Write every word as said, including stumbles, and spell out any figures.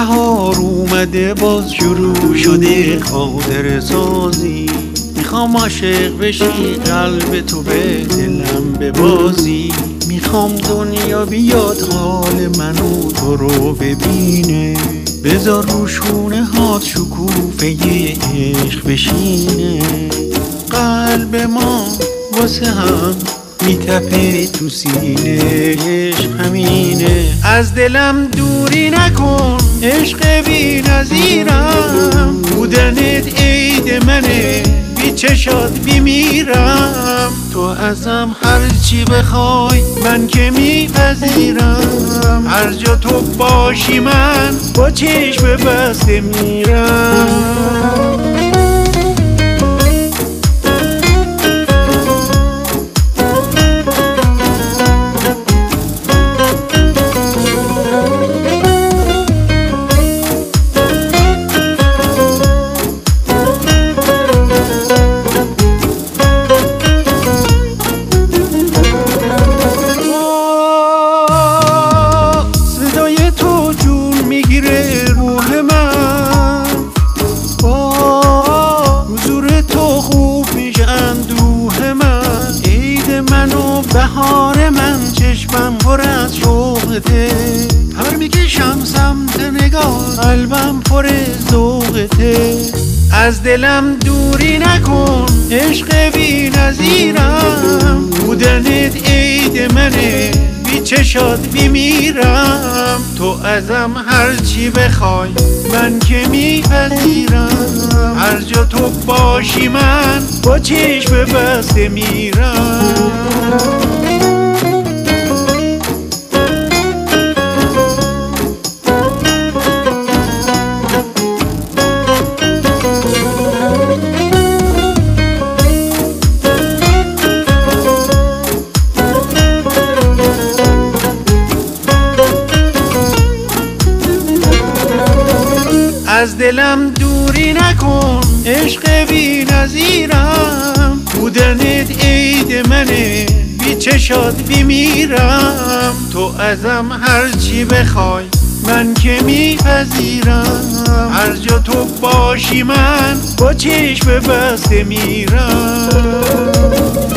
بهار اومده باز شروع شده خاطر سازی، میخوام عاشق بشی قلب تو به دلم ببازی، میخوام دنیا بیاد حال منو تو رو ببینه، بذار رو شونه هات شکوفه عشق بشینه، قلب ما واسه هم میتپه تو سینه، عشق همینه، از دلم دوری نکن عشق بی نظیرم، بودنت عید منه بی چشات بیمیرم، تو ازم هرچی بخوای من که میپذیرم، هر جا تو باشی من با چشم بسته میرم. بهار من چشمم پر از شوقته، پر میکشم سمت نگاه قلبم پر ذوقته، از دلم دوری نکن عشق بی نظیرم، بودنت عید منه بی چشات بیمیرم، تو ازم هرچی بخوای من که میپذیرم، هر جا تو باشی من با چشم بسته میرم. از دلم دوری نکن عشق بی نظیرم، بودنت عید منه بی چشات بیمیرم، تو ازم هرچی بخوای من که میپذیرم، هر جا تو باشی من با چشم بسته میرم.